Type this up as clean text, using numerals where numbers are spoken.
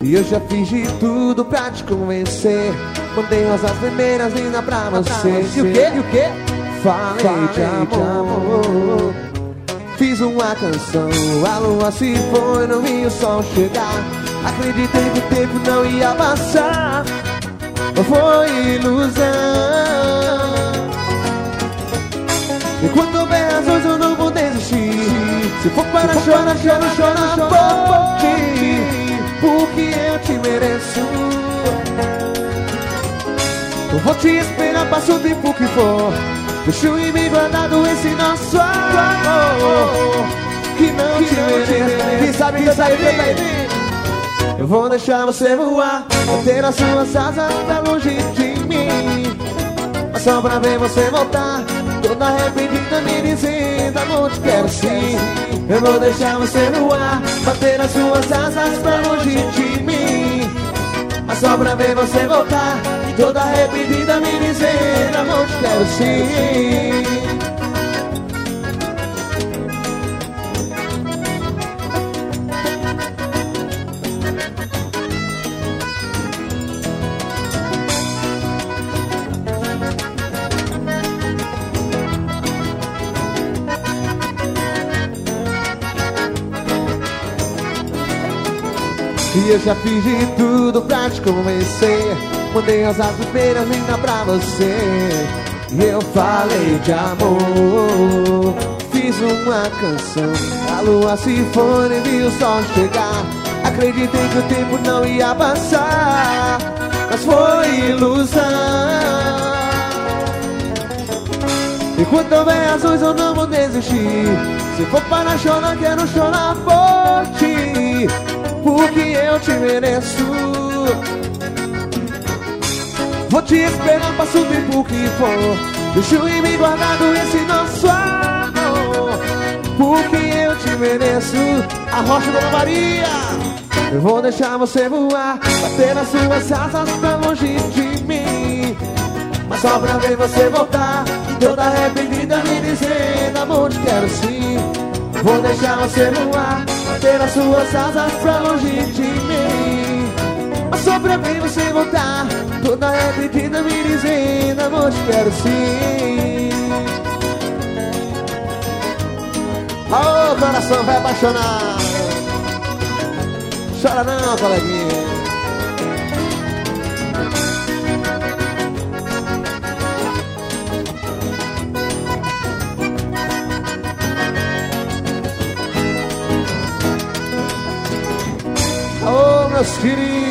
E eu já fiz de tudo pra te convencer. Mandei rosas vermelhas linda pra você. E o quê? E o quê? Falei de amor. Fiz uma canção, a lua se foi, não vi o sol chegar. Acreditei que o tempo não ia passar. Foi ilusão. Enquanto houver razões eu não vou desistir. Se for para chorar, chora por ti, porque eu te mereço. Eu vou te esperar, passa o tempo que for. Deixa em mim guardado esse nosso amor, que não te merece. Quem sabe que tá aí? Eu vou deixar você voar, bater as suas asas pra longe de mim. Mas só pra ver você voltar, toda arrependida me dizendo amor, te quero sim. Eu vou deixar você voar, bater as suas asas pra longe de mim. Mas só pra ver você voltar, toda arrependida me dizendo amor, te quero sim. E eu já fiz de tudo pra te convencer. Mandei as vermelhas linda pra você. E eu falei de amor. Fiz uma canção, a lua se foi e vi o sol chegar. Acreditei que o tempo não ia passar, mas foi ilusão. Enquanto houver razões eu não vou desistir. Se for para chorar, quero chorar por ti, porque eu te mereço. Vou te esperar, passa o tempo que for. Deixa em mim guardado esse nosso amor, porque eu te mereço. A rocha da Maria. Eu vou deixar você voar, bater as suas asas pra longe de mim. Mas só pra ver você voltar, toda arrependida me dizendo amor, te quero sim. Vou deixar você voar, bater as suas asas pra longe de mim. Mas só pra ver você voltar, toda arrependida me dizendo amor, te quero sim. Ô, coração vai apaixonar. Chora não, coleguinha. Ô, meus queridos.